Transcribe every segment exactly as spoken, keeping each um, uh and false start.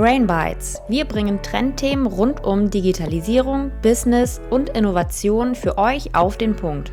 Brain Bites. Wir bringen Trendthemen rund um Digitalisierung, Business und Innovation für euch auf den Punkt.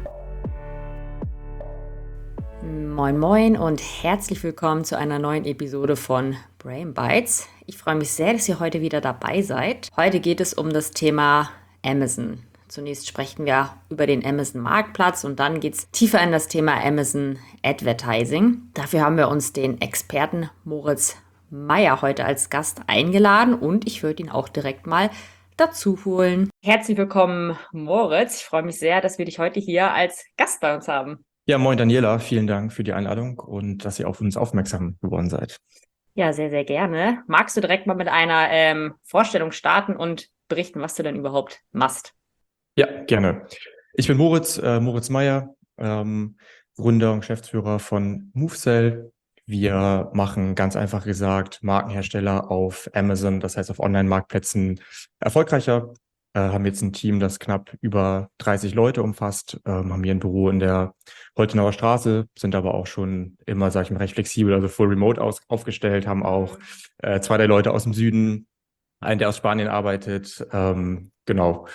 Moin moin und herzlich willkommen zu einer neuen Episode von Brain Bites. Ich freue mich sehr, dass ihr heute wieder dabei seid. Heute geht es um das Thema Amazon. Zunächst sprechen wir über den Amazon-Marktplatz und dann geht es tiefer in das Thema Amazon Advertising. Dafür haben wir uns den Experten Moritz Meyer heute als Gast eingeladen und ich würde ihn auch direkt mal dazu holen. Herzlich willkommen, Moritz. Ich freue mich sehr, dass wir dich heute hier als Gast bei uns haben. Ja, moin Daniela, vielen Dank für die Einladung und dass ihr auf uns aufmerksam geworden seid. Ja, sehr, sehr gerne. Magst du direkt mal mit einer ähm, Vorstellung starten und berichten, was du denn überhaupt machst? Ja, gerne. Ich bin Moritz, äh, Moritz Meyer, ähm, Gründer und Geschäftsführer von MoveSell. Wir machen ganz einfach gesagt Markenhersteller auf Amazon, das heißt auf Online-Marktplätzen erfolgreicher. Äh, haben jetzt ein Team, das knapp über dreißig Leute umfasst, ähm, haben hier ein Büro in der Holtenauer Straße, sind aber auch schon immer, sag ich mal, recht flexibel, also full remote aus, aufgestellt, haben auch äh, zwei, drei Leute aus dem Süden, einen, der aus Spanien arbeitet, ähm, genau.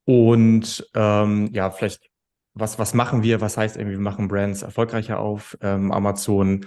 Und ähm, ja, vielleicht, was, was machen wir? Was heißt irgendwie, wir machen Brands erfolgreicher auf ähm, Amazon?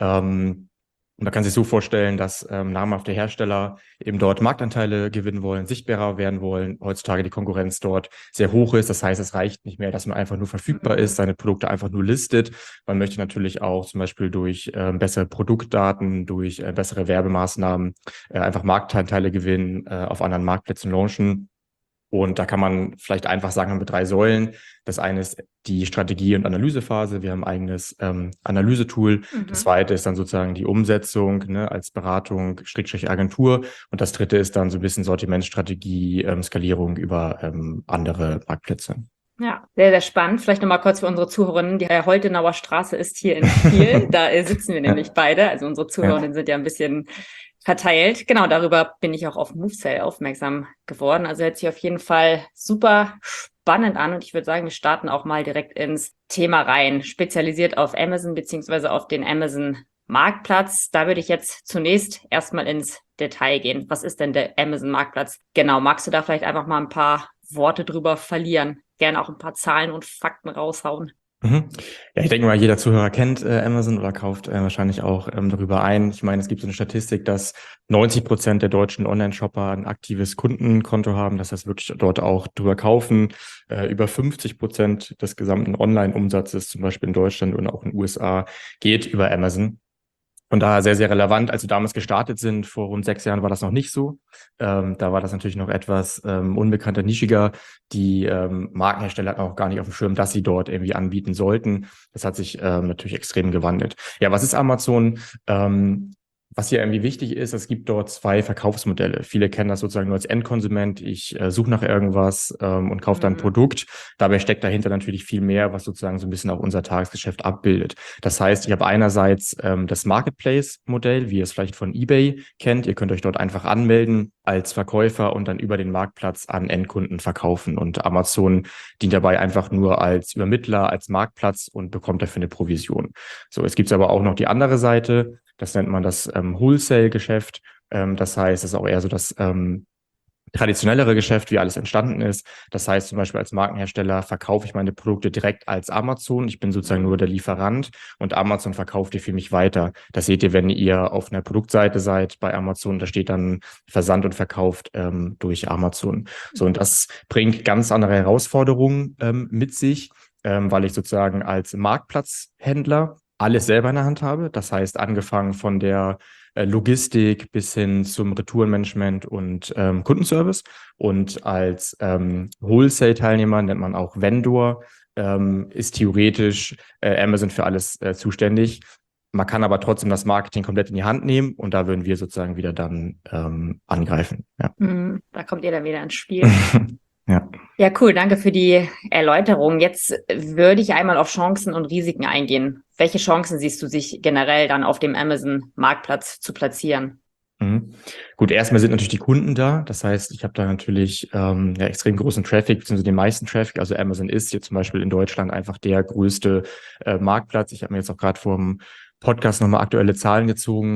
Ähm, und man kann sich so vorstellen, dass ähm, namhafte Hersteller eben dort Marktanteile gewinnen wollen, sichtbarer werden wollen. Heutzutage die Konkurrenz dort sehr hoch ist. Das heißt, es reicht nicht mehr, dass man einfach nur verfügbar ist, seine Produkte einfach nur listet. Man möchte natürlich auch zum Beispiel durch äh, bessere Produktdaten, durch äh, bessere Werbemaßnahmen äh, einfach Marktanteile gewinnen, äh, auf anderen Marktplätzen launchen. Und da kann man vielleicht einfach sagen, haben wir drei Säulen. Das eine ist die Strategie- und Analysephase. Wir haben ein eigenes ähm, Analysetool. Mhm. Das zweite ist dann sozusagen die Umsetzung, ne, als Beratung, Schrägstrich Agentur. Und das dritte ist dann so ein bisschen Sortimentsstrategie, ähm, Skalierung über ähm, andere Marktplätze. Ja, sehr, sehr spannend. Vielleicht nochmal kurz für unsere Zuhörerinnen. Die Holtenauer Straße ist hier in Kiel. Da äh, sitzen wir nämlich ja. beide. Also unsere Zuhörerinnen ja. sind ja ein bisschen verteilt. Genau, darüber bin ich auch auf MoveSell aufmerksam geworden. Also hört sich auf jeden Fall super spannend an und ich würde sagen, wir starten auch mal direkt ins Thema rein, spezialisiert auf Amazon beziehungsweise auf den Amazon-Marktplatz. Da würde ich jetzt zunächst erstmal ins Detail gehen. Was ist denn der Amazon-Marktplatz? Genau, magst du da vielleicht einfach mal ein paar Worte drüber verlieren? Gerne auch ein paar Zahlen und Fakten raushauen. Mhm. Ja, ich denke mal, jeder Zuhörer kennt äh, Amazon oder kauft äh, wahrscheinlich auch ähm, darüber ein. Ich meine, es gibt so eine Statistik, dass neunzig Prozent der deutschen Online-Shopper ein aktives Kundenkonto haben, das heißt wirklich dort auch drüber kaufen. Äh, über fünfzig Prozent des gesamten Online-Umsatzes, zum Beispiel in Deutschland und auch in den U S A, geht über Amazon. Von daher sehr, sehr relevant. Als wir damals gestartet sind, vor rund sechs Jahren, war das noch nicht so. Ähm, da war das natürlich noch etwas ähm, unbekannter, nischiger. Die ähm, Markenhersteller hatten auch gar nicht auf dem Schirm, dass sie dort irgendwie anbieten sollten. Das hat sich ähm, natürlich extrem gewandelt. Ja, was ist Amazon? Ähm, Was hier irgendwie wichtig ist, es gibt dort zwei Verkaufsmodelle. Viele kennen das sozusagen nur als Endkonsument. Ich äh, suche nach irgendwas ähm, und kaufe dann ein Produkt. Dabei steckt dahinter natürlich viel mehr, was sozusagen so ein bisschen auch unser Tagesgeschäft abbildet. Das heißt, ich habe einerseits ähm, das Marketplace-Modell, wie ihr es vielleicht von eBay kennt. Ihr könnt euch dort einfach anmelden als Verkäufer und dann über den Marktplatz an Endkunden verkaufen. Und Amazon dient dabei einfach nur als Übermittler, als Marktplatz und bekommt dafür eine Provision. So, es gibt aber auch noch die andere Seite. Das nennt man das ähm, Wholesale-Geschäft. Ähm, das heißt, es ist auch eher so das ähm, traditionellere Geschäft, wie alles entstanden ist. Das heißt zum Beispiel als Markenhersteller verkaufe ich meine Produkte direkt als Amazon. Ich bin sozusagen nur der Lieferant und Amazon verkauft die für mich weiter. Das seht ihr, wenn ihr auf einer Produktseite seid bei Amazon. Da steht dann Versand und verkauft ähm, durch Amazon. So, und das bringt ganz andere Herausforderungen ähm, mit sich, ähm, weil ich sozusagen als Marktplatzhändler alles selber in der Hand habe. Das heißt, angefangen von der äh, Logistik bis hin zum Retourenmanagement und ähm, Kundenservice. Und als ähm, Wholesale-Teilnehmer nennt man auch Vendor, ähm, ist theoretisch äh, Amazon für alles äh, zuständig. Man kann aber trotzdem das Marketing komplett in die Hand nehmen und da würden wir sozusagen wieder dann ähm, angreifen. Ja. Da kommt ihr dann wieder ins Spiel. Ja. Ja, cool. Danke für die Erläuterung. Jetzt würde ich einmal auf Chancen und Risiken eingehen. Welche Chancen siehst du, sich generell dann auf dem Amazon-Marktplatz zu platzieren? Mhm. Gut, erstmal sind natürlich die Kunden da. Das heißt, ich habe da natürlich ähm, ja, extrem großen Traffic, beziehungsweise den meisten Traffic. Also Amazon ist jetzt zum Beispiel in Deutschland einfach der größte äh, Marktplatz. Ich habe mir jetzt auch gerade vor dem Podcast nochmal aktuelle Zahlen gezogen.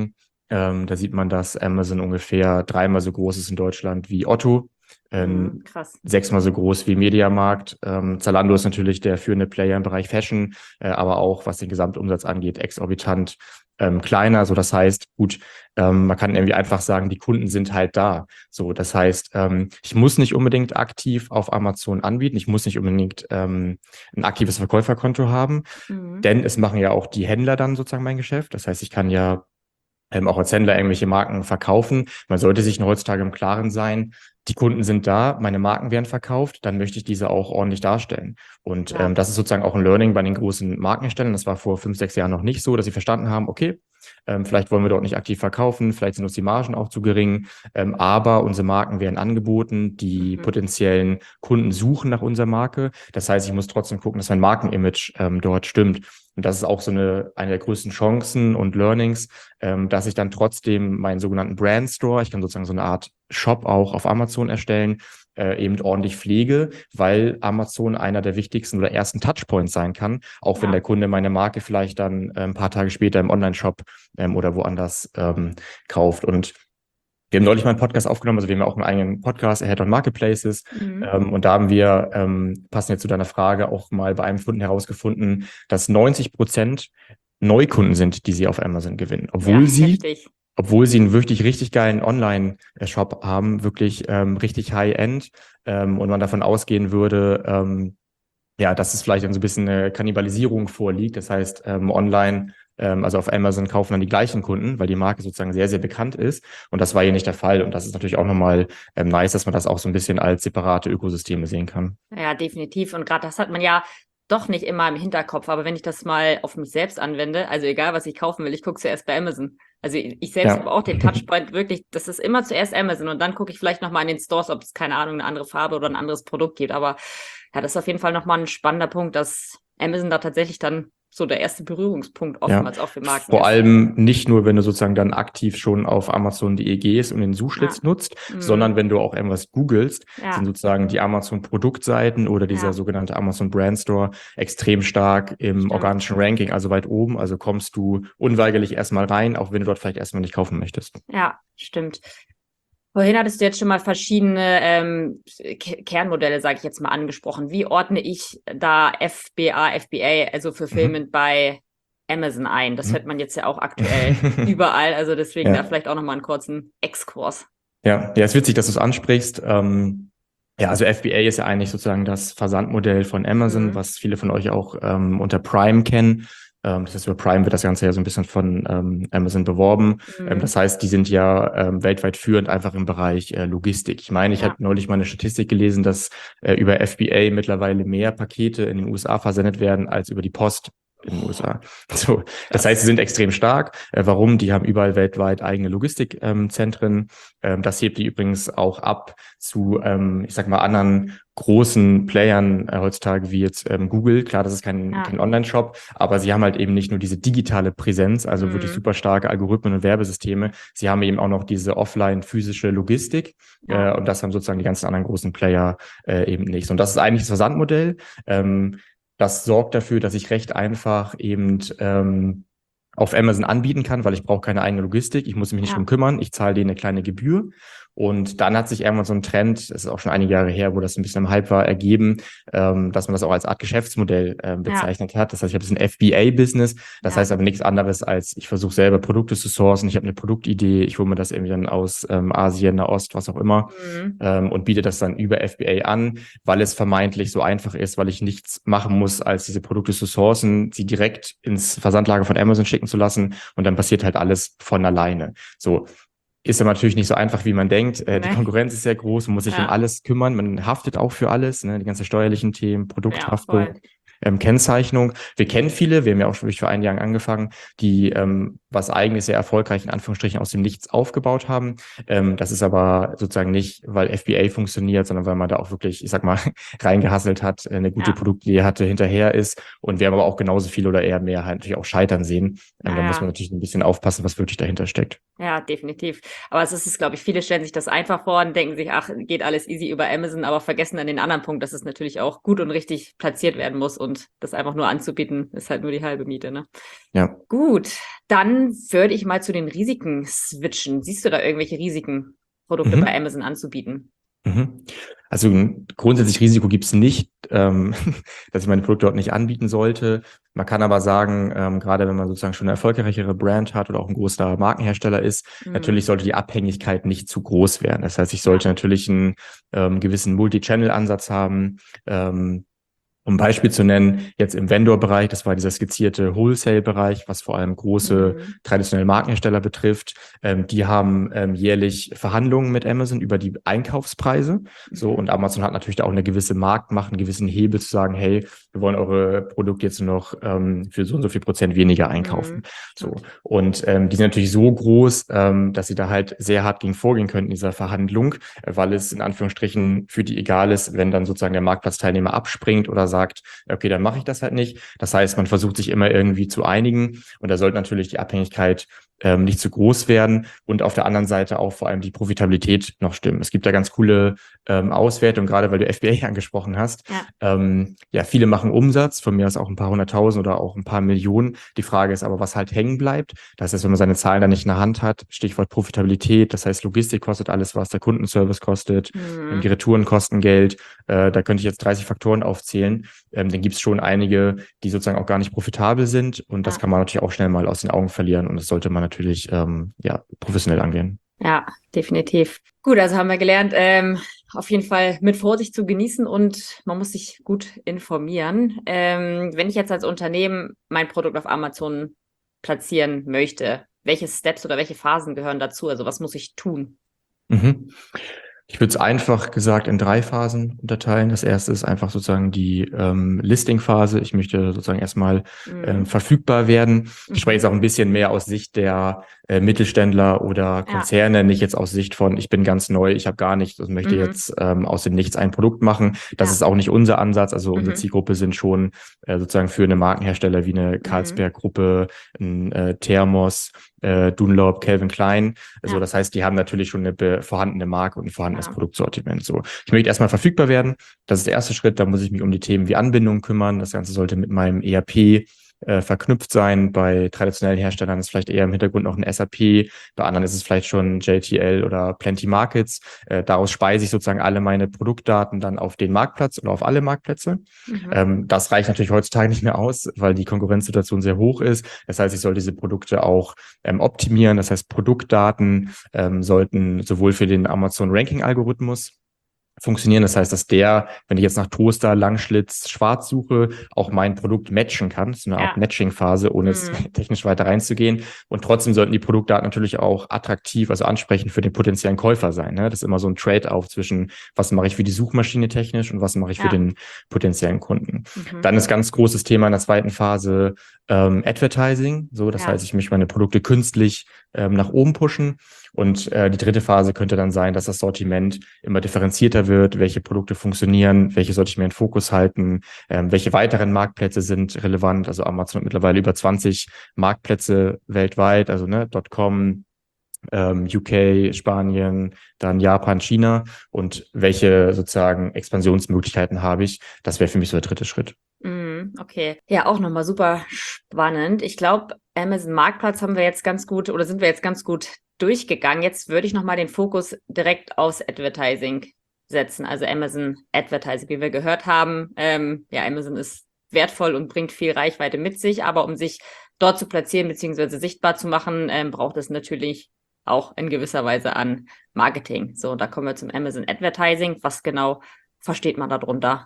Ähm, da sieht man, dass Amazon ungefähr dreimal so groß ist in Deutschland wie Otto. Ähm, Mhm, krass. sechsmal so groß wie Mediamarkt. Ähm, Zalando ist natürlich der führende Player im Bereich Fashion, äh, aber auch was den Gesamtumsatz angeht, exorbitant ähm, kleiner. So, das heißt, gut, ähm, man kann irgendwie einfach sagen, die Kunden sind halt da. So, das heißt, ähm, ich muss nicht unbedingt aktiv auf Amazon anbieten. Ich muss nicht unbedingt ähm, ein aktives Verkäuferkonto haben, Mhm. denn es machen ja auch die Händler dann sozusagen mein Geschäft. Das heißt, ich kann ja ähm, auch als Händler irgendwelche Marken verkaufen. Man sollte sich nur heutzutage im Klaren sein, die Kunden sind da, meine Marken werden verkauft, dann möchte ich diese auch ordentlich darstellen. Und Ja. ähm, das ist sozusagen auch ein Learning bei den großen Markenherstellern. Das war vor fünf, sechs Jahren noch nicht so, dass sie verstanden haben, okay, ähm, vielleicht wollen wir dort nicht aktiv verkaufen, vielleicht sind uns die Margen auch zu gering, ähm, aber unsere Marken werden angeboten, die Mhm. potenziellen Kunden suchen nach unserer Marke. Das heißt, ich muss trotzdem gucken, dass mein Markenimage ähm, dort stimmt. Und das ist auch so eine, eine der größten Chancen und Learnings, ähm, dass ich dann trotzdem meinen sogenannten Brand Store, ich kann sozusagen so eine Art Shop auch auf Amazon erstellen, äh, eben ordentlich pflege, weil Amazon einer der wichtigsten oder ersten Touchpoints sein kann, auch wenn Ja. der Kunde meine Marke vielleicht dann äh, ein paar Tage später im Online-Shop ähm, oder woanders ähm, kauft. Und wir haben neulich mal einen Podcast aufgenommen, also wir haben ja auch einen eigenen Podcast, Ahead on Marketplaces. Mhm. Ähm, und da haben wir, ähm, passend jetzt zu deiner Frage, auch mal bei einem Kunden herausgefunden, dass neunzig Prozent Neukunden sind, die sie auf Amazon gewinnen, Ja, obwohl sie heftig. obwohl sie einen wirklich richtig geilen Online-Shop haben, wirklich ähm, richtig High-End ähm, und man davon ausgehen würde, ähm, ja, dass es vielleicht dann so ein bisschen eine Kannibalisierung vorliegt. Das heißt, ähm, online, ähm, also auf Amazon kaufen dann die gleichen Kunden, weil die Marke sozusagen sehr, sehr bekannt ist. Und das war hier nicht der Fall. Und das ist natürlich auch nochmal ähm, nice, dass man das auch so ein bisschen als separate Ökosysteme sehen kann. Ja, definitiv. Und gerade das hat man ja doch nicht immer im Hinterkopf. Aber wenn ich das mal auf mich selbst anwende, also egal, was ich kaufen will, ich gucke zuerst bei Amazon. Also ich ich selbst habe Ja. auch den Touchpoint wirklich, das ist immer zuerst Amazon und dann gucke ich vielleicht nochmal in den Stores, ob es, keine Ahnung, eine andere Farbe oder ein anderes Produkt gibt. Aber ja, das ist auf jeden Fall nochmal ein spannender Punkt, dass Amazon da tatsächlich dann so der erste Berührungspunkt Ja, oftmals auch für Marken vor ist. allem nicht nur, wenn du sozusagen dann aktiv schon auf Amazon punkt de gehst und den Ja. Suchschlitz nutzt, Mhm. sondern wenn du auch irgendwas googelst, sind Ja, sozusagen die Amazon-Produktseiten oder dieser ja, sogenannte Amazon Brand Store extrem stark im stimmt. organischen Ranking, also weit oben. Also kommst du unweigerlich erstmal rein, auch wenn du dort vielleicht erstmal nicht kaufen möchtest. Ja, stimmt. Vorhin hattest du jetzt schon mal verschiedene ähm, Ke- Kernmodelle, sage ich jetzt mal, angesprochen. Wie ordne ich da F B A, F B A, also Mhm. Fulfillment bei Amazon ein? Das hört Mhm. man jetzt ja auch aktuell überall. Also deswegen da Ja. vielleicht auch nochmal einen kurzen Exkurs. Ja, ja, ist witzig, dass du es ansprichst. Ähm, ja, also F B A ist ja eigentlich sozusagen das Versandmodell von Amazon, Mhm. was viele von euch auch ähm, unter Prime kennen. Ähm, das heißt, über Prime wird das Ganze ja so ein bisschen von ähm, Amazon beworben. Ähm, Mhm. das heißt, die sind ja ähm, weltweit führend einfach im Bereich äh, Logistik. Ich meine, ich Ja, habe neulich mal eine Statistik gelesen, dass äh, über F B A mittlerweile mehr Pakete in den U S A versendet werden als über die Post in den U S A. So, das heißt, sie krass. sind extrem stark. Äh, warum? Die haben überall weltweit eigene Logistikzentren. Ähm, das hebt die übrigens auch ab zu, ähm, ich sag mal, anderen großen Playern äh, heutzutage wie jetzt ähm, Google. Klar, das ist kein, Ja. kein Online-Shop, aber sie haben halt eben nicht nur diese digitale Präsenz, also wirklich Mhm. super starke Algorithmen und Werbesysteme. Sie haben eben auch noch diese offline-physische Logistik Ja. äh, und das haben sozusagen die ganzen anderen großen Player äh, eben nicht. Und das ist eigentlich das Versandmodell. Ähm, das sorgt dafür, dass ich recht einfach eben ähm, auf Amazon anbieten kann, weil ich brauche keine eigene Logistik, ich muss mich nicht Ja. drum kümmern, ich zahle denen eine kleine Gebühr. Und dann hat sich irgendwann so ein Trend, das ist auch schon einige Jahre her, wo das ein bisschen im Hype war, ergeben, ähm, dass man das auch als Art Geschäftsmodell ähm, Ja. bezeichnet hat. Das heißt, ich habe jetzt ein F B A-Business, das Ja. heißt aber nichts anderes als, ich versuche selber Produkte zu sourcen, ich habe eine Produktidee, ich hole mir das irgendwie dann aus ähm, Asien, Nahost, was auch immer, Mhm. ähm, und biete das dann über F B A an, weil es vermeintlich so einfach ist, weil ich nichts machen muss, als diese Produkte zu sourcen, sie direkt ins Versandlager von Amazon schicken zu lassen und dann passiert halt alles von alleine. So, ist aber natürlich nicht so einfach, wie man denkt. Äh, die Nee. Konkurrenz ist sehr groß, man muss sich um Ja. alles kümmern, man haftet auch für alles, ne? Die ganzen steuerlichen Themen, Ja, voll. Produkthaftung, ähm, Kennzeichnung. Wir kennen viele, wir haben ja auch schon wirklich vor einigen Jahren angefangen, die ähm, was eigenes sehr erfolgreich in Anführungsstrichen aus dem Nichts aufgebaut haben. Ähm, das ist aber sozusagen nicht, weil F B A funktioniert, sondern weil man da auch wirklich, ich sag mal, reingehasselt hat, eine gute Ja. Produktidee hatte, hinterher ist. Und wir haben aber auch genauso viel oder eher mehr halt natürlich auch scheitern sehen. Ähm, da muss man Naja. natürlich ein bisschen aufpassen, was wirklich dahinter steckt. Ja, definitiv. Aber es ist, glaube ich, viele stellen sich das einfach vor und denken sich, ach, geht alles easy über Amazon, aber vergessen dann den anderen Punkt, dass es natürlich auch gut und richtig platziert werden muss und und das einfach nur anzubieten, ist halt nur die halbe Miete, ne? Ja. Gut, dann würde ich mal zu den Risiken switchen. Siehst du da irgendwelche Risiken, Produkte Mhm. bei Amazon anzubieten? Mhm. Also ein grundsätzlich Risiko gibt es nicht, ähm, dass ich meine Produkte dort nicht anbieten sollte. Man kann aber sagen, ähm, gerade wenn man sozusagen schon eine erfolgreichere Brand hat oder auch ein großer Markenhersteller ist, Mhm. natürlich sollte die Abhängigkeit nicht zu groß werden. Das heißt, ich sollte Ja. natürlich einen ähm, gewissen Multi-Channel-Ansatz haben. Ähm, Um ein Beispiel zu nennen, jetzt im Vendor-Bereich, das war dieser skizzierte Wholesale-Bereich, was vor allem große Mhm. traditionelle Markenhersteller betrifft. Ähm, die haben ähm, jährlich Verhandlungen mit Amazon über die Einkaufspreise. So, und Amazon hat natürlich da auch eine gewisse Marktmacht, einen gewissen Hebel zu sagen, hey, wir wollen eure Produkte jetzt nur noch ähm, für so und so viel Prozent weniger einkaufen. Mhm. So. Okay. Und ähm, die sind natürlich so groß, ähm, dass sie da halt sehr hart gegen vorgehen können in dieser Verhandlung, äh, weil es in Anführungsstrichen für die egal ist, wenn dann sozusagen der Marktplatzteilnehmer abspringt oder sagt, okay, dann mache ich das halt nicht. Das heißt, man versucht sich immer irgendwie zu einigen und da sollte natürlich die Abhängigkeit ähm, nicht zu groß werden und auf der anderen Seite auch vor allem die Profitabilität noch stimmen. Es gibt da ganz coole ähm, Auswertungen, gerade weil du F B A angesprochen hast. Ja. Ähm, ja, viele machen Umsatz, von mir aus auch ein paar hunderttausend oder auch ein paar Millionen. Die Frage ist aber, was halt hängen bleibt. Das heißt, wenn man seine Zahlen dann nicht in der Hand hat, Stichwort Profitabilität, das heißt, Logistik kostet alles, was der Kundenservice kostet, Mhm. die Retouren kosten Geld. Äh, da könnte ich jetzt dreißig Faktoren aufzählen. Ähm, dann gibt es schon einige, die sozusagen auch gar nicht profitabel sind und das Ja. kann man natürlich auch schnell mal aus den Augen verlieren und das sollte man natürlich ähm, ja, professionell angehen. Ja, definitiv. Gut, also haben wir gelernt, ähm, auf jeden Fall mit Vorsicht zu genießen und man muss sich gut informieren. Ähm, wenn ich jetzt als Unternehmen mein Produkt auf Amazon platzieren möchte, welche Steps oder welche Phasen gehören dazu? Also was muss ich tun? Mhm. Ich würde es einfach gesagt in drei Phasen unterteilen. Das erste ist einfach sozusagen die ähm, Listing-Phase. Ich möchte sozusagen erstmal ähm, Mhm. verfügbar werden. Ich spreche Mhm. jetzt auch ein bisschen mehr aus Sicht der äh, Mittelständler oder Ja. Konzerne, nicht jetzt aus Sicht von, ich bin ganz neu, ich habe gar nichts und möchte Mhm. jetzt ähm, aus dem Nichts ein Produkt machen. Das Ja. ist auch nicht unser Ansatz. Also unsere Mhm. Zielgruppe sind schon äh, sozusagen für eine Markenhersteller wie eine Mhm. Carlsberg-Gruppe, ein äh, Thermos, äh, Dunlop, Calvin Klein. Also Ja. das heißt, die haben natürlich schon eine be- vorhandene Marke und ein vorhandenes Ja. Produktsortiment. So, ich möchte erstmal verfügbar werden. Das ist der erste Schritt. Da muss ich mich um die Themen wie Anbindung kümmern. Das Ganze sollte mit meinem E R P äh, verknüpft sein. Bei traditionellen Herstellern ist vielleicht eher im Hintergrund noch ein S A P. Bei anderen ist es vielleicht schon J T L oder Plenty Markets. Äh, daraus speise ich sozusagen alle meine Produktdaten dann auf den Marktplatz oder auf alle Marktplätze. Mhm. Ähm, das reicht natürlich heutzutage nicht mehr aus, weil die Konkurrenzsituation sehr hoch ist. Das heißt, ich soll diese Produkte auch ähm, optimieren. Das heißt, Produktdaten ähm, sollten sowohl für den Amazon Ranking Algorithmus funktionieren. Das heißt, dass der, wenn ich jetzt nach Toaster, Langschlitz, Schwarz suche, auch mein Produkt matchen kann. Das ist eine Art Ja. Matching-Phase, ohne es Mhm. technisch weiter reinzugehen. Und trotzdem sollten die Produktdaten natürlich auch attraktiv, also ansprechend für den potenziellen Käufer sein. Ne? Das ist immer so ein Trade-off zwischen, was mache ich für die Suchmaschine technisch und was mache ich Ja. für den potenziellen Kunden. Mhm. Dann ist ganz großes Thema in der zweiten Phase ähm, Advertising. So, das Ja. heißt, ich möchte meine Produkte künstlich ähm, nach oben pushen. Und äh, die dritte Phase könnte dann sein, dass das Sortiment immer differenzierter wird, welche Produkte funktionieren, welche sollte ich mir in Fokus halten, ähm, welche weiteren Marktplätze sind relevant. Also Amazon hat mittlerweile über zwanzig Marktplätze weltweit, also ne, .com, ähm, U K, Spanien, dann Japan, China und welche sozusagen Expansionsmöglichkeiten habe ich. Das wäre für mich so der dritte Schritt. Mhm. Okay. Ja, auch nochmal super spannend. Ich glaube, Amazon Marktplatz haben wir jetzt ganz gut oder sind wir jetzt ganz gut durchgegangen. Jetzt würde ich nochmal den Fokus direkt aufs Advertising setzen, also Amazon Advertising, wie wir gehört haben. Ähm, ja, Amazon ist wertvoll und bringt viel Reichweite mit sich, aber um sich dort zu platzieren bzw. sichtbar zu machen, ähm, braucht es natürlich auch in gewisser Weise an Marketing. So, da kommen wir zum Amazon Advertising. Was genau versteht man darunter?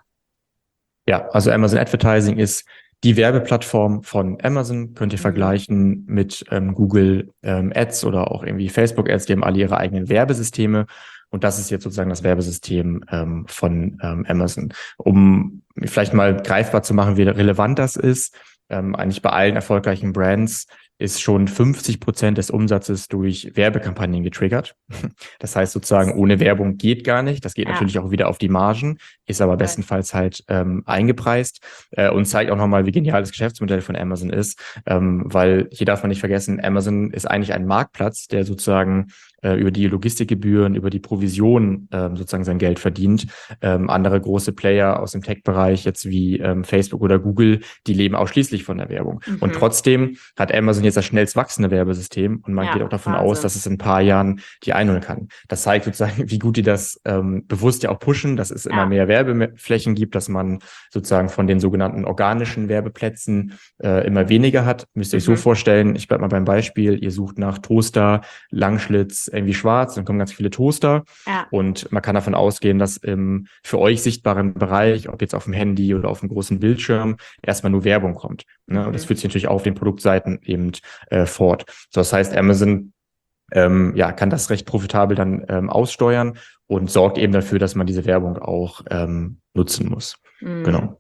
Ja, also Amazon Advertising ist die Werbeplattform von Amazon. Könnt ihr Mhm. vergleichen mit ähm, Google ähm, Ads oder auch irgendwie Facebook Ads. Die haben alle ihre eigenen Werbesysteme. Und das ist jetzt sozusagen das Werbesystem ähm, von ähm, Amazon. Um vielleicht mal greifbar zu machen, wie relevant das ist, ähm, eigentlich bei allen erfolgreichen Brands ist schon fünfzig Prozent des Umsatzes durch Werbekampagnen getriggert. Das heißt sozusagen, ohne Werbung geht gar nicht. Das geht Ja. natürlich auch wieder auf die Margen, ist aber Voll. bestenfalls halt ähm, eingepreist äh, und zeigt auch nochmal, wie genial das Geschäftsmodell von Amazon ist, ähm, weil hier darf man nicht vergessen, Amazon ist eigentlich ein Marktplatz, der sozusagen äh, über die Logistikgebühren, über die Provision ähm, sozusagen sein Geld verdient. Ähm, andere große Player aus dem Tech-Bereich, jetzt wie ähm, Facebook oder Google, die leben ausschließlich von der Werbung. Mhm. Und trotzdem hat Amazon jetzt das schnellst wachsende Werbesystem und man Ja, geht auch davon Wahnsinn. aus, dass es in ein paar Jahren die einholen kann. Das zeigt sozusagen, wie gut die das ähm, bewusst ja auch pushen, dass es immer Ja. mehr Werbeflächen gibt, dass man sozusagen von den sogenannten organischen Werbeplätzen äh, immer weniger hat. Müsst ihr euch Mhm. so vorstellen, ich bleibe mal beim Beispiel, ihr sucht nach Toaster, Langschlitz, irgendwie schwarz, dann kommen ganz viele Toaster Ja. und man kann davon ausgehen, dass im für euch sichtbaren Bereich, ob jetzt auf dem Handy oder auf dem großen Bildschirm, erstmal nur Werbung kommt. Ne? Mhm. Und das führt sich natürlich auf den Produktseiten eben äh, fort. So, das heißt, Amazon ähm, ja, kann das recht profitabel dann ähm, aussteuern und sorgt eben dafür, dass man diese Werbung auch ähm, nutzen muss. Mhm. Genau.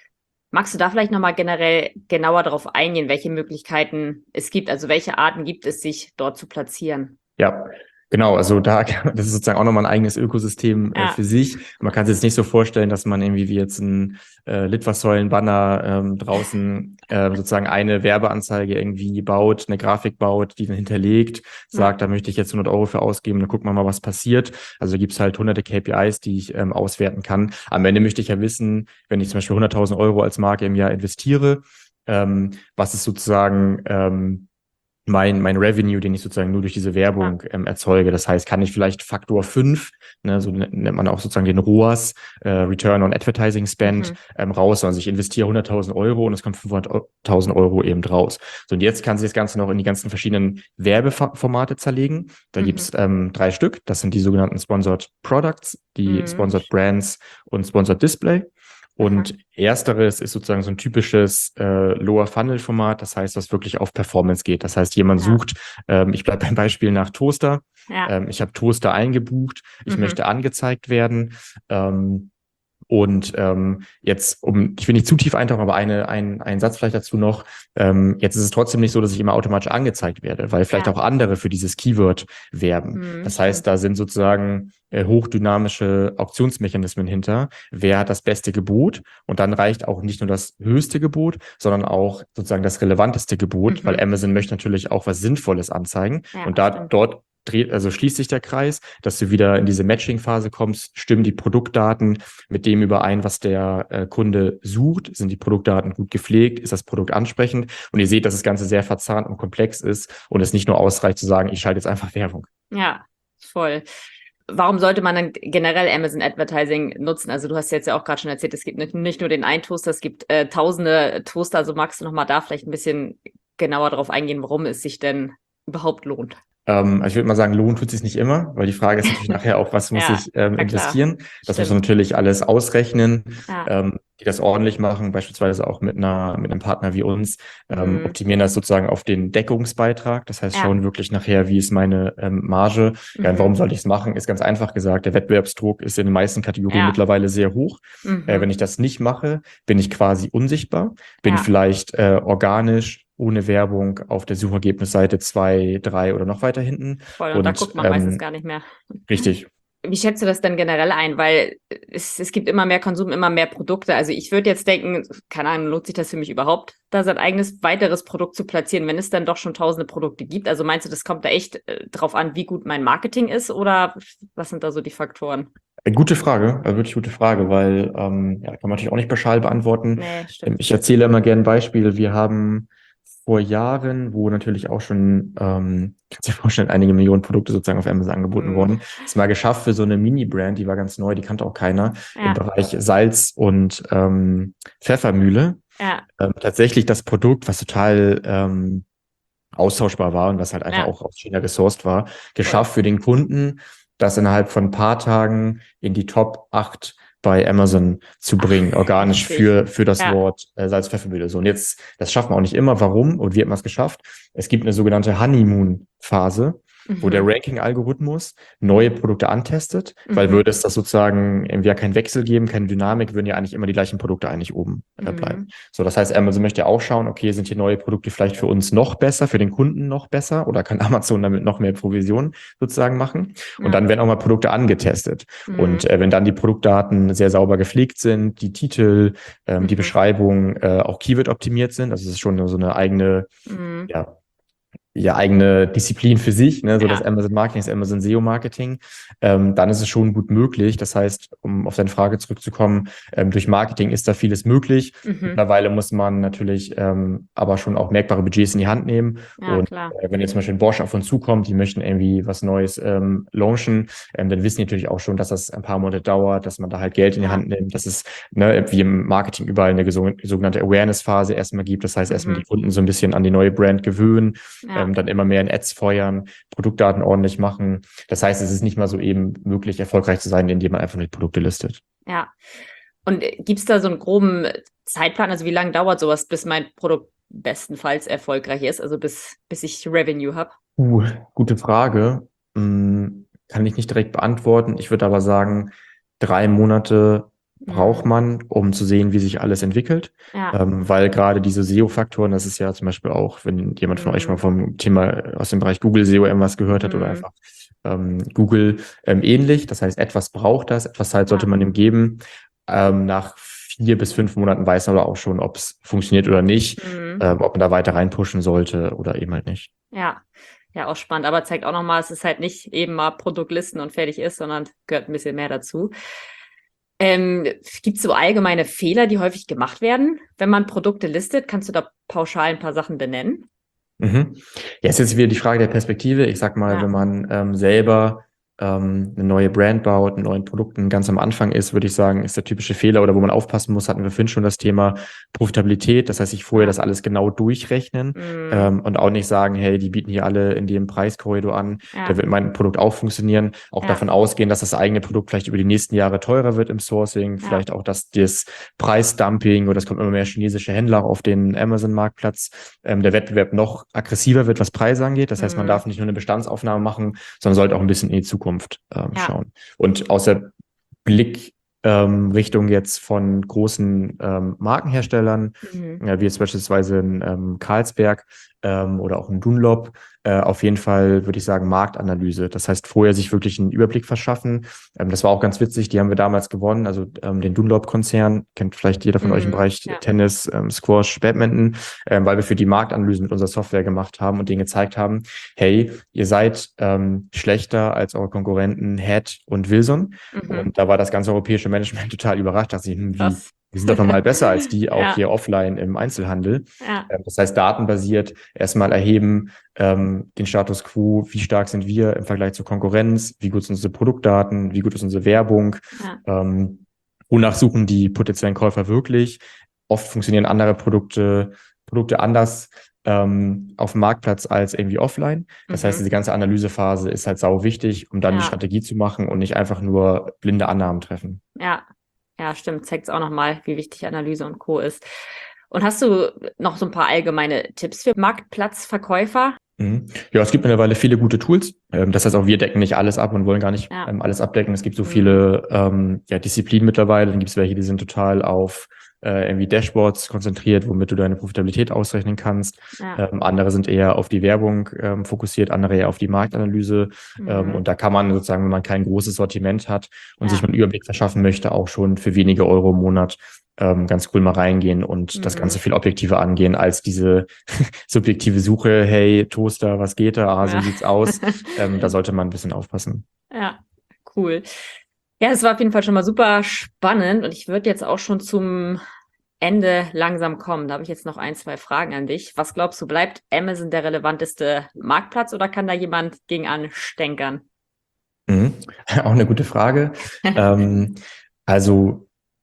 Magst du da vielleicht nochmal generell genauer darauf eingehen, welche Möglichkeiten es gibt? Also welche Arten gibt es, sich dort zu platzieren? Ja, genau. Also da, das ist sozusagen auch nochmal ein eigenes Ökosystem äh, Ja. für sich. Man kann sich jetzt nicht so vorstellen, dass man irgendwie wie jetzt ein äh, Litfaßsäulen-Banner ähm, draußen äh, sozusagen eine Werbeanzeige irgendwie baut, eine Grafik baut, die dann hinterlegt, sagt, Ja. da möchte ich jetzt hundert Euro für ausgeben, dann gucken wir mal, was passiert. Also da gibt es halt hunderte K P Is, die ich ähm, auswerten kann. Am Ende möchte ich ja wissen, wenn ich zum Beispiel hunderttausend Euro als Marke im Jahr investiere, ähm, was ist sozusagen ähm, mein, mein Revenue, den ich sozusagen nur durch diese Werbung ähm, erzeuge. Das heißt, kann ich vielleicht Faktor fünf, ne, so nennt man auch sozusagen den R O A S, äh, Return on Advertising Spend, Mhm. ähm, raus. Also ich investiere hunderttausend Euro und es kommt fünfhunderttausend Euro eben raus. So, und jetzt kann sich das Ganze noch in die ganzen verschiedenen Werbeformate zerlegen. Da Mhm. gibt's ähm, drei Stück. Das sind die sogenannten Sponsored Products, die Mhm. Sponsored Brands und Sponsored Display. Und Aha. ersteres ist sozusagen so ein typisches äh, Lower-Funnel-Format, das heißt, was wirklich auf Performance geht. Das heißt, jemand Ja. sucht, ähm, ich bleibe beim Beispiel nach Toaster, Ja. ähm, ich habe Toaster eingebucht, ich Mhm. möchte angezeigt werden. Ähm, und ähm, jetzt, um, ich will nicht zu tief eintauchen, aber eine, ein, ein Satz vielleicht dazu noch. Ähm, jetzt ist es trotzdem nicht so, dass ich immer automatisch angezeigt werde, weil vielleicht Ja. auch andere für dieses Keyword werben. Mhm. Das heißt, Stimmt. da sind sozusagen äh, hochdynamische Auktionsmechanismen hinter. Wer hat das beste Gebot? Und dann reicht auch nicht nur das höchste Gebot, sondern auch sozusagen das relevanteste Gebot, Mhm. weil Amazon möchte natürlich auch was Sinnvolles anzeigen. Ja, und da stimmt. dort dreht, also schließt sich der Kreis, dass du wieder in diese Matching-Phase kommst, stimmen die Produktdaten mit dem überein, was der äh, Kunde sucht, sind die Produktdaten gut gepflegt, ist das Produkt ansprechend, und ihr seht, dass das Ganze sehr verzahnt und komplex ist und es nicht nur ausreicht zu sagen, ich schalte jetzt einfach Werbung. Ja, voll. Warum sollte man dann generell Amazon Advertising nutzen? Also du hast jetzt ja auch gerade schon erzählt, es gibt nicht, nicht nur den einen Toaster, es gibt äh, tausende Toaster. Also magst du noch mal da vielleicht ein bisschen genauer darauf eingehen, warum es sich denn überhaupt lohnt? Ähm, also ich würde mal sagen, Lohn tut sich nicht immer, weil die Frage ist natürlich nachher auch, was muss Ja, ich ähm, na klar. investieren? Das muss man Stimmt. natürlich alles ausrechnen, Ja. ähm, die das ordentlich machen, beispielsweise auch mit einer mit einem Partner wie uns, ähm, Mhm. optimieren das sozusagen auf den Deckungsbeitrag. Das heißt, Ja. schauen wirklich nachher, wie ist meine ähm, Marge. Ja, und warum Mhm. sollte ich es machen? Ist ganz einfach gesagt, der Wettbewerbsdruck ist in den meisten Kategorien Ja. mittlerweile sehr hoch. Mhm. Äh, wenn ich das nicht mache, bin ich quasi unsichtbar, bin Ja. vielleicht äh, organisch ohne Werbung auf der Suchergebnisseite zwei, drei oder noch weiter hinten. Voll, und da Und guckt man meistens ähm, gar nicht mehr. richtig. Wie schätzt du das denn generell ein? Weil es, es gibt immer mehr Konsum, immer mehr Produkte. Also ich würde jetzt denken, keine Ahnung, lohnt sich das für mich überhaupt, da sein eigenes weiteres Produkt zu platzieren, wenn es dann doch schon tausende Produkte gibt? Also meinst du, das kommt da echt äh, drauf an, wie gut mein Marketing ist, oder was sind da so die Faktoren? Äh, Gute Frage, äh, wirklich gute Frage, weil ähm, ja, kann man natürlich auch nicht pauschal beantworten. Nee, Ähm, stimmt. Ich erzähle immer gerne ein Beispiel. Wir haben vor Jahren, wo natürlich auch schon, ähm, kannst dir vorstellen, einige Millionen Produkte sozusagen auf Amazon angeboten Mhm. wurden, es mal geschafft für so eine Mini-Brand, die war ganz neu, die kannte auch keiner, im Ja, Bereich Salz und ähm, Pfeffermühle. ja, Ähm, tatsächlich das Produkt, was total ähm, austauschbar war und was halt einfach ja, auch aus China gesourced war, voll. geschafft für den Kunden, das innerhalb von ein paar Tagen in die Top acht bei Amazon zu Ach, bringen, organisch heftig. für, für das Ja. Wort äh, Salz-Pfeffermühle. So, und jetzt, das schaffen wir auch nicht immer. Warum? Und wie hat man es geschafft? Es gibt eine sogenannte Honeymoon-Phase, wo der Mhm. Ranking-Algorithmus neue Produkte antestet, weil Mhm. würde es das sozusagen irgendwie ja keinen Wechsel geben, keine Dynamik, würden ja eigentlich immer die gleichen Produkte eigentlich oben äh, bleiben. Mhm. So, das heißt, Amazon möchte ja auch schauen, okay, sind hier neue Produkte vielleicht für uns noch besser, für den Kunden noch besser, oder kann Amazon damit noch mehr Provision sozusagen machen? Und Ja. dann werden auch mal Produkte angetestet. Mhm. Und äh, wenn dann die Produktdaten sehr sauber gepflegt sind, die Titel, ähm, die Mhm. Beschreibung äh, auch Keyword optimiert sind, also es ist schon so eine eigene, Mhm. ja, ja eigene Disziplin für sich, ne, so Ja. das Amazon Marketing, das Amazon S E O Marketing, ähm, dann ist es schon gut möglich. Das heißt, um auf deine Frage zurückzukommen, ähm, durch Marketing ist da vieles möglich. Mhm. Mittlerweile muss man natürlich ähm, aber schon auch merkbare Budgets in die Hand nehmen. Ja, Und klar. äh, wenn jetzt zum Beispiel Bosch auf uns zukommt, die möchten irgendwie was Neues ähm, launchen, ähm, dann wissen die natürlich auch schon, dass das ein paar Monate dauert, dass man da halt Geld in die Ja. Hand nimmt, dass es ne, wie im Marketing überall eine gesog- sogenannte Awareness-Phase erstmal gibt. Das heißt, erstmal Mhm. die Kunden so ein bisschen an die neue Brand gewöhnen, Ja. ähm, dann immer mehr in Ads feuern, Produktdaten ordentlich machen. Das heißt, es ist nicht mal so eben möglich, erfolgreich zu sein, indem man einfach nur die Produkte listet. Ja. Und gibt es da so einen groben Zeitplan? Also wie lange dauert sowas, bis mein Produkt bestenfalls erfolgreich ist? Also bis, bis ich Revenue habe? Uh, gute Frage. Hm, kann ich nicht direkt beantworten. Ich würde aber sagen, drei Monate braucht Mhm. man, um zu sehen, wie sich alles entwickelt. Ja. Ähm, weil gerade diese S E O-Faktoren, das ist ja zum Beispiel auch, wenn jemand von euch mal Mhm. vom Thema aus dem Bereich Google S E O irgendwas gehört hat oder Mhm. einfach ähm, Google ähm, ähnlich. Das heißt, etwas braucht das, etwas Zeit sollte Ja. man ihm geben. Ähm, nach vier bis fünf Monaten weiß man aber auch schon, ob es funktioniert oder nicht, Mhm. ähm, ob man da weiter reinpushen sollte oder eben halt nicht. Ja. Ja, auch spannend, aber zeigt auch nochmal, es ist halt nicht eben mal Produktlisten und fertig ist, sondern gehört ein bisschen mehr dazu. Ähm, gibt es so allgemeine Fehler, die häufig gemacht werden, wenn man Produkte listet? Kannst du da pauschal ein paar Sachen benennen? Mhm. Ja, ist jetzt wieder die Frage der Perspektive. Ich sag mal, Ja. wenn man ähm, selber ähm, eine neue Brand baut, einen neuen Produkten ganz am Anfang ist, würde ich sagen, ist der typische Fehler oder wo man aufpassen muss, hatten wir vorhin schon das Thema Profitabilität. Das heißt, sich vorher Ja. das alles genau durchrechnen Mhm. ähm, und auch nicht sagen, hey, die bieten hier alle in dem Preiskorridor an, Ja. da wird mein Produkt auch funktionieren. Auch Ja. davon ausgehen, dass das eigene Produkt vielleicht über die nächsten Jahre teurer wird im Sourcing, Ja. vielleicht auch, dass das Preisdumping oder es kommt immer mehr chinesische Händler auf den Amazon-Marktplatz, ähm, der Wettbewerb noch aggressiver wird, was Preise angeht. Das heißt, man Mhm. darf nicht nur eine Bestandsaufnahme machen, sondern sollte auch ein bisschen in die Zukunft ähm, Ja. schauen. Und aus der Blick ähm, Richtung jetzt von großen ähm, Markenherstellern, Mhm. ja, wie jetzt beispielsweise ein ähm, Carlsberg ähm, oder auch ein Dunlop, äh, auf jeden Fall würde ich sagen Marktanalyse. Das heißt, vorher sich wirklich einen Überblick verschaffen. Ähm, das war auch ganz witzig, die haben wir damals gewonnen, also ähm, den Dunlop-Konzern, kennt vielleicht jeder von euch im Mhm. Bereich Ja. Tennis, ähm, Squash, Badminton, ähm, weil wir für die Marktanalyse mit unserer Software gemacht haben und denen gezeigt haben, hey, ihr seid ähm, schlechter als eure Konkurrenten Head und Wilson. Mhm. Und da war das ganze europäische Management total überrascht, dass sie, hm, wie, Krass. wir sind doch nochmal besser als die, auch Ja. hier offline im Einzelhandel. Ja. Ähm, Das heißt, datenbasiert erstmal erheben, ähm, den Status quo, wie stark sind wir im Vergleich zur Konkurrenz, wie gut sind unsere Produktdaten, wie gut ist unsere Werbung, Ja. ähm, wonach suchen die potenziellen Käufer wirklich. Oft funktionieren andere Produkte, Produkte anders ähm, auf dem Marktplatz als irgendwie offline. Das heißt, Mhm. diese ganze Analysephase ist halt sau wichtig, um dann die Ja. Strategie zu machen und nicht einfach nur blinde Annahmen treffen. Ja. Ja, stimmt. Zeigt es auch nochmal, wie wichtig Analyse und Co. ist. Und hast du noch so ein paar allgemeine Tipps für Marktplatzverkäufer? Mhm. Ja, es gibt mittlerweile viele gute Tools. Ähm, das heißt, auch wir decken nicht alles ab und wollen gar nicht Ja. ähm, alles abdecken. Es gibt so Mhm. viele ähm, ja, Disziplinen mittlerweile. Dann gibt es welche, die sind total auf äh, irgendwie Dashboards konzentriert, womit du deine Profitabilität ausrechnen kannst. Ja. Ähm, andere sind eher auf die Werbung ähm, fokussiert, andere eher auf die Marktanalyse. Ähm, Mhm. und da kann man sozusagen, wenn man kein großes Sortiment hat und sich Ja. mal einen Überblick verschaffen möchte, auch schon für wenige Euro im Monat ähm, ganz cool mal reingehen und das Ganze Mhm. viel objektiver angehen als diese subjektive Suche, hey, Toaster, was geht da? Ah, so Ja. sieht's aus. Ähm, da sollte man ein bisschen aufpassen. Ja, cool. Ja, es war auf jeden Fall schon mal super spannend und ich würde jetzt auch schon zum Ende langsam kommen. Da habe ich jetzt noch ein, zwei Fragen an dich. Was glaubst du, bleibt Amazon der relevanteste Marktplatz oder kann da jemand gegen anstänkern? Mhm. Auch eine gute Frage. ähm, also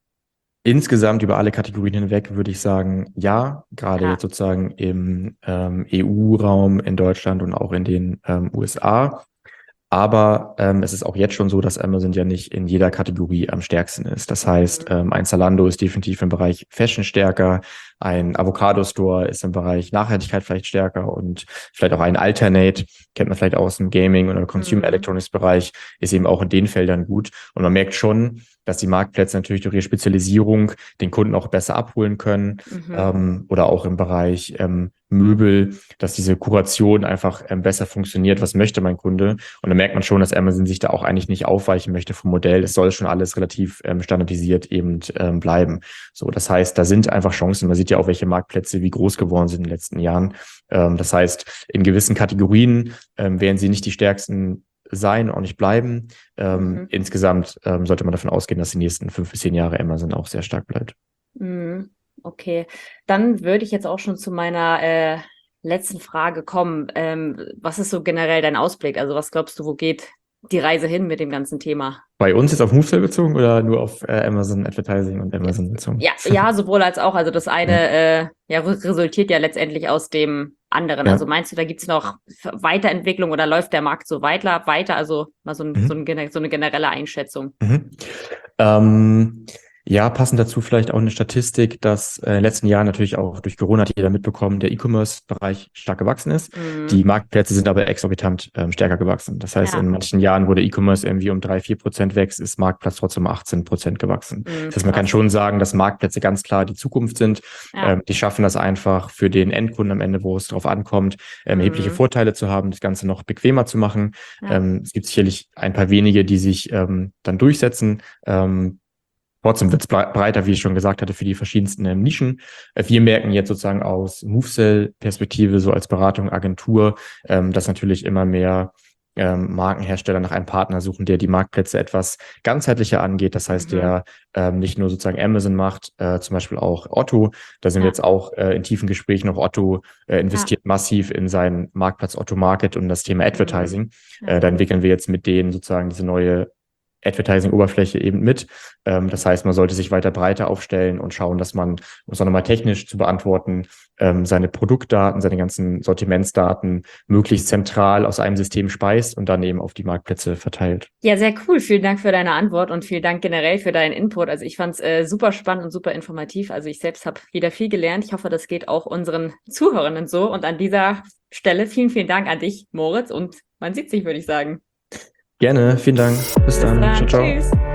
insgesamt über alle Kategorien hinweg würde ich sagen, ja, gerade Ja. jetzt sozusagen im ähm, E U-Raum, in Deutschland und auch in den ähm, U S A. Aber ähm, es ist auch jetzt schon so, dass Amazon ja nicht in jeder Kategorie am stärksten ist. Das heißt, ähm, ein Zalando ist definitiv im Bereich Fashion stärker, ein Avocado-Store ist im Bereich Nachhaltigkeit vielleicht stärker und vielleicht auch ein Alternate, kennt man vielleicht aus dem Gaming- oder Consumer Mhm. Electronics-Bereich, ist eben auch in den Feldern gut. Und man merkt schon, dass die Marktplätze natürlich durch ihre Spezialisierung den Kunden auch besser abholen können Mhm. ähm, oder auch im Bereich ähm, Möbel, dass diese Kuration einfach ähm, besser funktioniert. Was möchte mein Kunde? Und da merkt man schon, dass Amazon sich da auch eigentlich nicht aufweichen möchte vom Modell. Es soll schon alles relativ ähm, standardisiert eben ähm, bleiben. So, das heißt, da sind einfach Chancen. Man sieht ja auch, welche Marktplätze wie groß geworden sind in den letzten Jahren. Ähm, das heißt, in gewissen Kategorien ähm, werden sie nicht die stärksten sein, auch nicht bleiben. Ähm, Mhm. Insgesamt ähm, sollte man davon ausgehen, dass die nächsten fünf bis zehn Jahre Amazon auch sehr stark bleibt. Mhm. Okay, dann würde ich jetzt auch schon zu meiner äh, letzten Frage kommen. Ähm, was ist so generell dein Ausblick? Also was glaubst du, wo geht die Reise hin mit dem ganzen Thema? Bei uns jetzt auf MoveSell bezogen oder nur auf äh, Amazon Advertising und Amazon bezogen? Ja, ja, sowohl als auch. Also das eine Ja. äh, ja, re- resultiert ja letztendlich aus dem anderen. Ja. Also meinst du, da gibt's noch Weiterentwicklung oder läuft der Markt so weiter, weiter? Also mal so, ein, so, Mhm. ein, gene- so eine generelle Einschätzung. Mhm. Ähm, ja, passend dazu vielleicht auch eine Statistik, dass äh, in den letzten Jahren natürlich auch durch Corona hat jeder mitbekommen, der E-Commerce-Bereich stark gewachsen ist. Die Mhm. Marktplätze sind aber exorbitant ähm, stärker gewachsen. Das heißt, in Ja, manchen Jahren, wo der E-Commerce irgendwie um drei, vier Prozent wächst, ist Marktplatz trotzdem um achtzehn Prozent gewachsen. mhm, Das heißt, man kann krass. schon sagen, dass Marktplätze ganz klar die Zukunft sind. Ja. Ähm, die schaffen das einfach für den Endkunden am Ende, wo es darauf ankommt, ähm, erhebliche Mhm. Vorteile zu haben, das Ganze noch bequemer zu machen. Ja. Ähm, es gibt sicherlich ein paar wenige, die sich ähm, dann durchsetzen. Ähm, Trotzdem wird es breiter, wie ich schon gesagt hatte, für die verschiedensten ähm, Nischen. Äh, wir merken jetzt sozusagen aus MoveSell-Perspektive, so als Beratung, Agentur, ähm, dass natürlich immer mehr ähm, Markenhersteller nach einem Partner suchen, der die Marktplätze etwas ganzheitlicher angeht. Das heißt, Mhm. der ähm, nicht nur sozusagen Amazon macht, äh, zum Beispiel auch Otto. Da sind wir Ja. jetzt auch äh, in tiefen Gesprächen. Auch Otto äh, Ja. investiert massiv in seinen Marktplatz Otto Market und das Thema Mhm. Advertising. Ja, Äh, da cool. entwickeln wir jetzt mit denen sozusagen diese neue Advertising-Oberfläche eben mit. Ähm, das heißt, man sollte sich weiter breiter aufstellen und schauen, dass man, um es auch nochmal technisch zu beantworten, ähm, seine Produktdaten, seine ganzen Sortimentsdaten möglichst zentral aus einem System speist und dann eben auf die Marktplätze verteilt. Ja, sehr cool. Vielen Dank für deine Antwort und vielen Dank generell für deinen Input. Also ich fand es äh, super spannend und super informativ. Also ich selbst habe wieder viel gelernt. Ich hoffe, das geht auch unseren Zuhörenden so. Und an dieser Stelle vielen, vielen Dank an dich, Moritz. Und man sieht sich, würde ich sagen. Gerne, vielen Dank. Bis Bis dann. dann. Ciao, ciao. Tschüss.